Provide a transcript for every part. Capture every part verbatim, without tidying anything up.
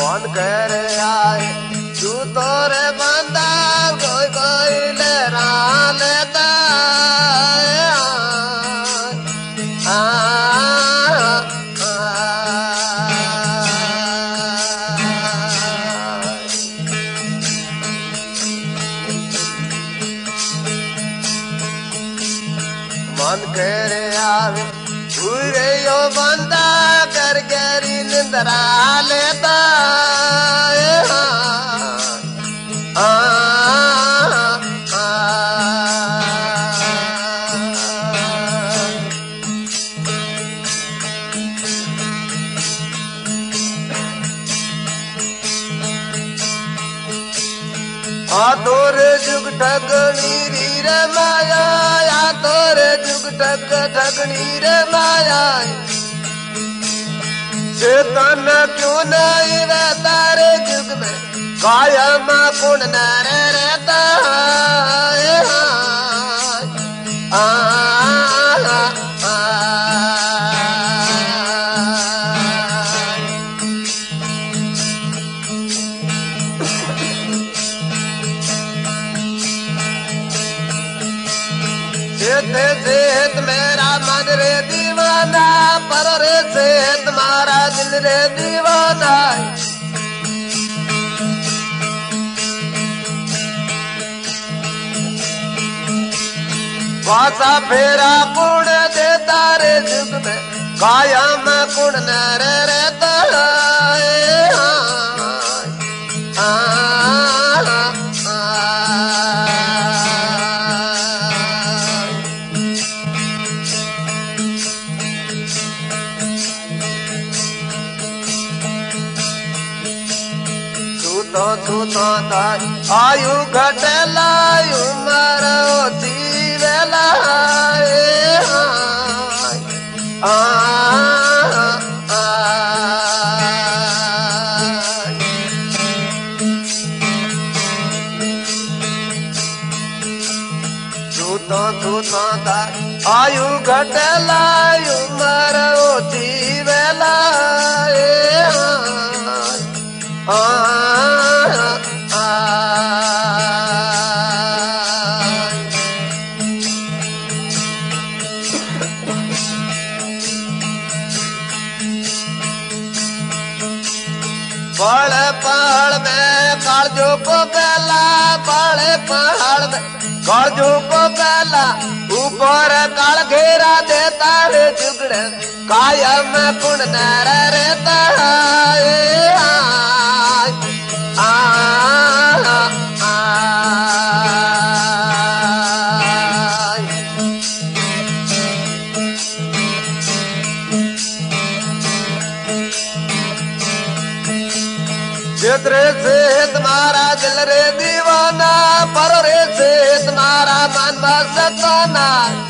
मन कर आए तू तोरे बंदा कोई कोई ले लेता आ, आ, मन कर आवे पूरे यो बंदा कर गरी निंदरा लेता आ, आ, आ, आ तोरे जुग ठगनी रे माया आ तोरे जुग ठग ठगनी रे माया चेतन क्यों नहीं रहता रे जुग में कायम कुण न रहता आ, आ, आ, सेहत मेरा मन रे दीवाना पर रे सेहत मारा दिल रे दीवाना वासा फेरा कुण देता रे जुग में कायम कुण न रहता आ, आ, तो तो आयु घटला उमर होती वेला आ, आ, तो तो आयु घटला उमर होती वेला आ, बड़े पहाड़ में कालजो को गला बड़े पहाड़ में कालजो को गला ऊपर काल घेरा देता रे जुगड़े कायम कुण न रहता आ, आ, आ, रे सेहत मारा दिल रे दीवाना पर रे सेहत मारा मन बसताना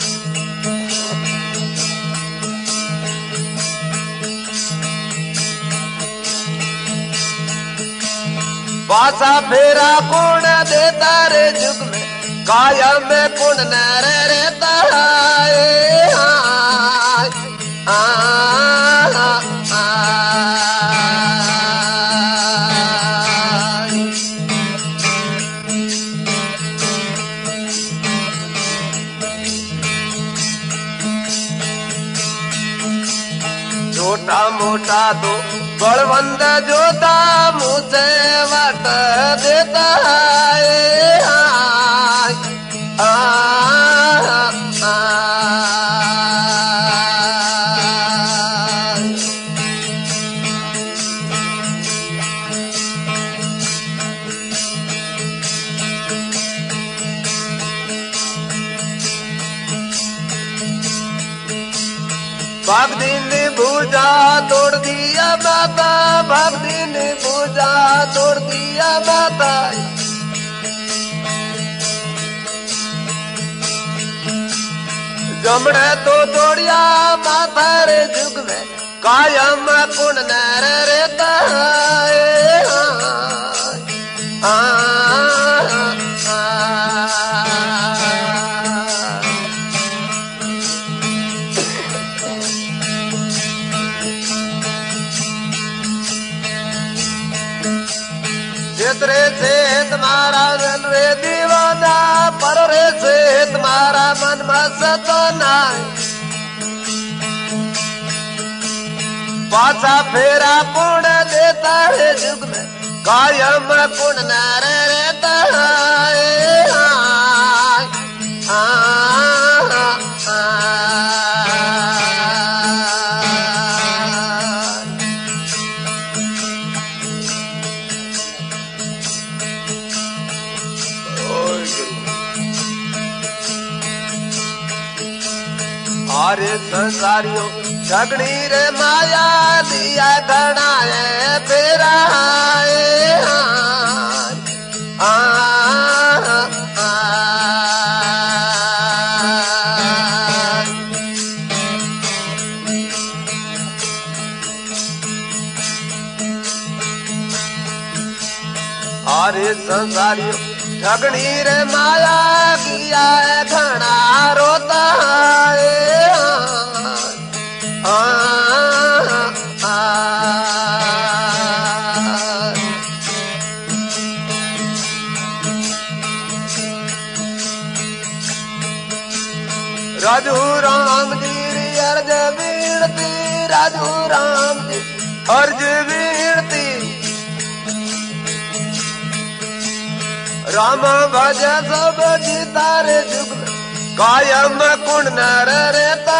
वासा फेरा कुण देता रे जुग में कायम कुण न रहता आ, आ, आ, छोटा मोटा तो बलवंत जोता मुझे वट देता है आ, आ, आ, भक्ति ने पूजा तोड़ दिया माता भक्ति ने पूजा तोड़ दिया माता जमड़े तो तोड़िया माता रे जुग में कायम कुण न रहता आ, आ, तुम्हारा दिल रे दीवाना पर रे से तुम्हारा मन मस्त नाय पासा फेरा पुण्य देता है जुग में कायम पुण्य न रहता है अरे संसारियों झगड़ी रे माया दिया घड़ा है फेरा अरे संसारियों झगड़ी रे माया किया है घड़ा रोता है राजू राम जी अर्ज वीणती राजू राम जी अर्ज वीणती राम भज सब जीता रे जुग कायम कुण नर रहता